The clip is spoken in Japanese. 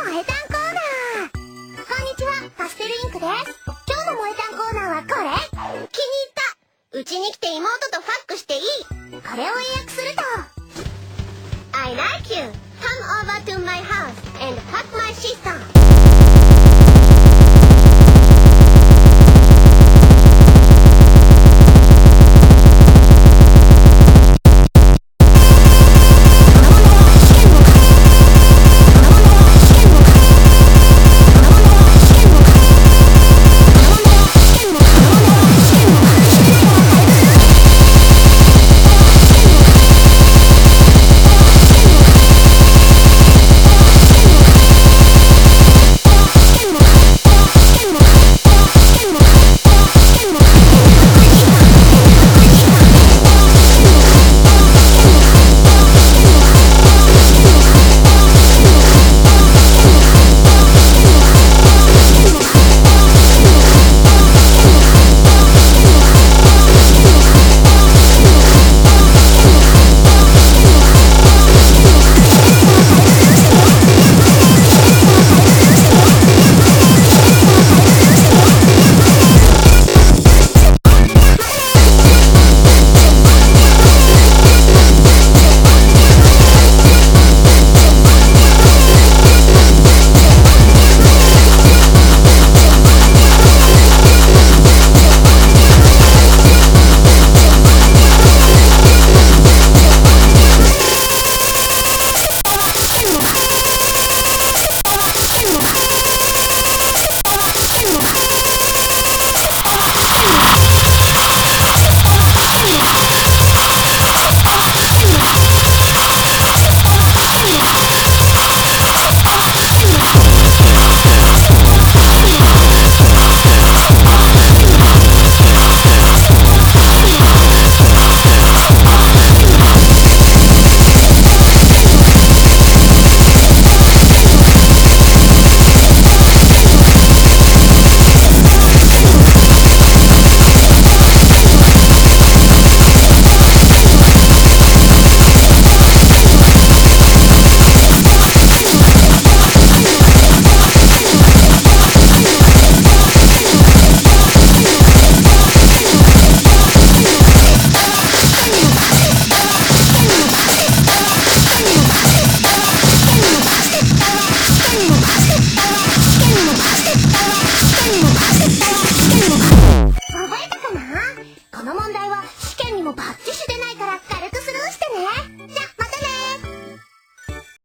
萌え断コーナー。こんにちは、パステルインクです。今日の萌え断コーナーはこれ。気に入った。うちに来て妹とファックしていい。これを英訳すると I like you. Come over to my house and